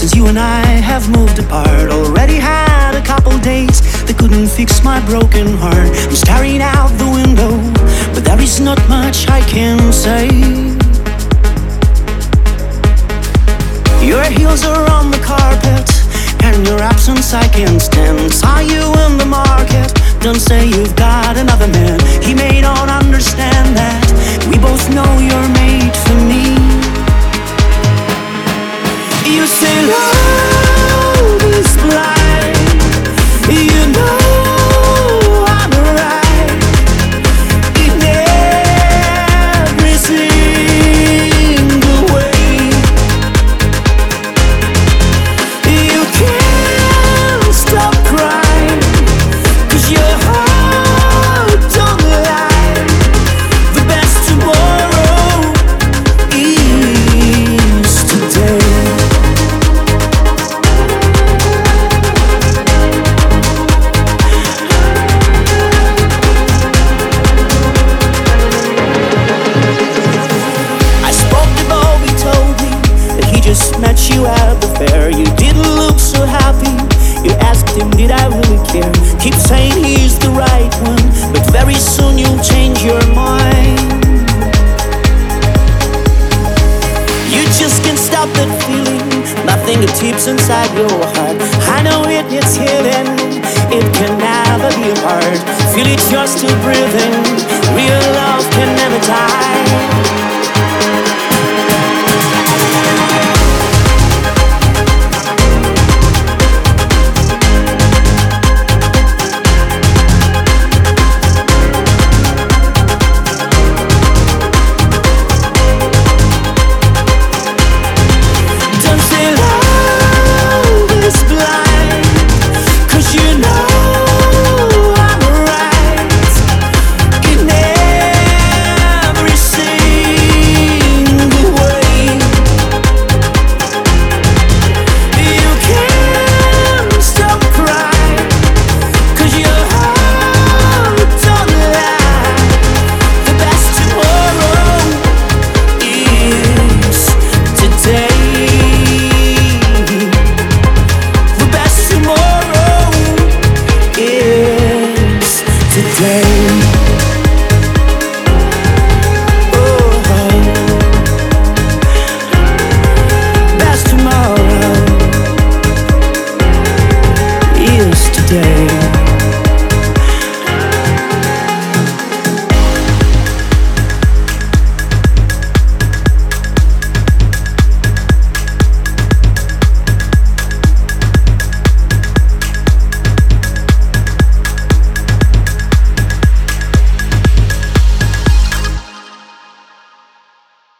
Since you and I have moved apart, already had a couple days that couldn't fix my broken heart. I'm staring out the window, but there is not much I can say. Your heels are on the carpet, and your absence I can't stand. Saw you in the market, don't say you've got another man. He may not understand that. We both know you're made for me. You say love is blind. You know I'm right in every single way. You can't stop crying, 'cause your heart don't lie. The best tomorrow is today. Met you at the fair, you didn't look so happy. You asked him, did I really care? Keep saying he's the right one, but very soon you'll change your mind. You just can't stop that feeling, nothing that keeps inside your heart. I know it's hidden, it can never be hard. Feel it, you're still breathing. Real love can never die. Today